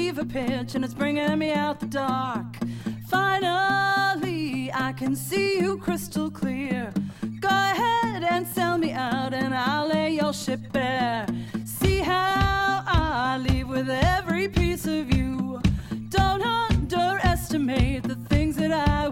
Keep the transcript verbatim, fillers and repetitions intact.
fever pitch and it's bringing me out the dark. Finally, I can see you crystal clear. Go ahead and sell me out and I'll lay your ship bare. See how I leave with every piece of you. Don't underestimate the things that I